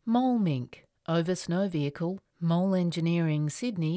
Mole Mink, over snow vehicle, Mole Engineering, Sydney,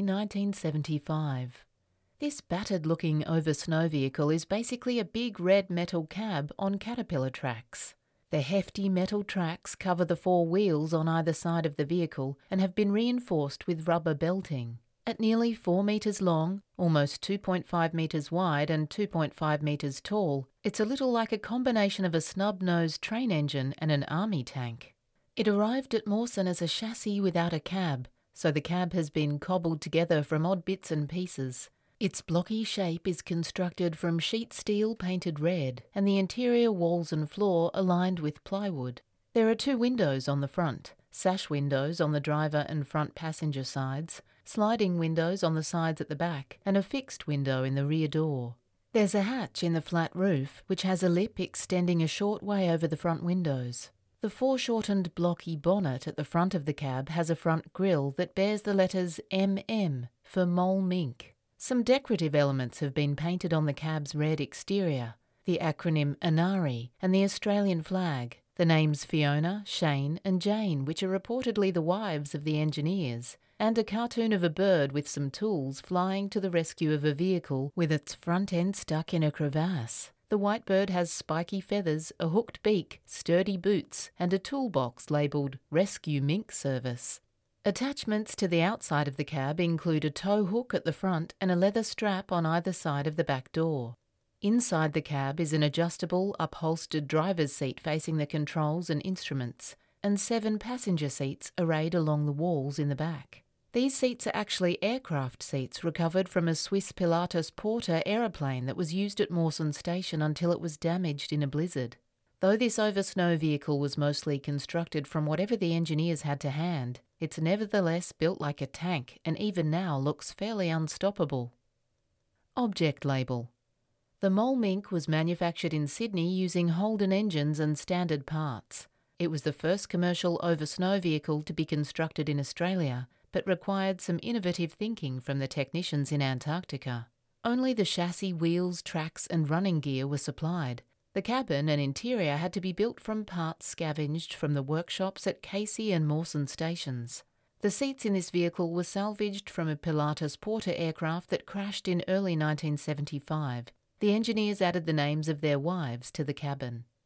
1975. This battered-looking over snow vehicle is basically a big red metal cab on Caterpillar tracks. The hefty metal tracks cover the four wheels on either side of the vehicle and have been reinforced with rubber belting. At nearly 4 metres long, almost 2.5 metres wide and 2.5 metres tall, it's a little like a combination of a snub-nosed train engine and an army tank. It arrived at Mawson as a chassis without a cab, so the cab has been cobbled together from odd bits and pieces. Its blocky shape is constructed from sheet steel painted red, and the interior walls and floor aligned with plywood. There are 2 windows on the front, sash windows on the driver and front passenger sides, sliding windows on the sides at the back, and a fixed window in the rear door. There's a hatch in the flat roof, which has a lip extending a short way over the front windows. The foreshortened blocky bonnet at the front of the cab has a front grille that bears the letters MM for Mole Mink. Some decorative elements have been painted on the cab's red exterior, the acronym ANARI and the Australian flag, the names Fiona, Shane and Jane, which are reportedly the wives of the engineers, and a cartoon of a bird with some tools flying to the rescue of a vehicle with its front end stuck in a crevasse. The white bird has spiky feathers, a hooked beak, sturdy boots, and a toolbox labelled Rescue Mink Service. Attachments to the outside of the cab include a tow hook at the front and a leather strap on either side of the back door. Inside the cab is an adjustable, upholstered driver's seat facing the controls and instruments, and 7 passenger seats arrayed along the walls in the back. These seats are actually aircraft seats recovered from a Swiss Pilatus Porter aeroplane that was used at Mawson Station until it was damaged in a blizzard. Though this over-snow vehicle was mostly constructed from whatever the engineers had to hand, it's nevertheless built like a tank and even now looks fairly unstoppable. Object label. The Mole Mink was manufactured in Sydney using Holden engines and standard parts. It was the first commercial over-snow vehicle to be constructed in Australia, but required some innovative thinking from the technicians in Antarctica. Only the chassis, wheels, tracks and running gear were supplied. The cabin and interior had to be built from parts scavenged from the workshops at Casey and Mawson stations. The seats in this vehicle were salvaged from a Pilatus Porter aircraft that crashed in early 1975. The engineers added the names of their wives to the cabin.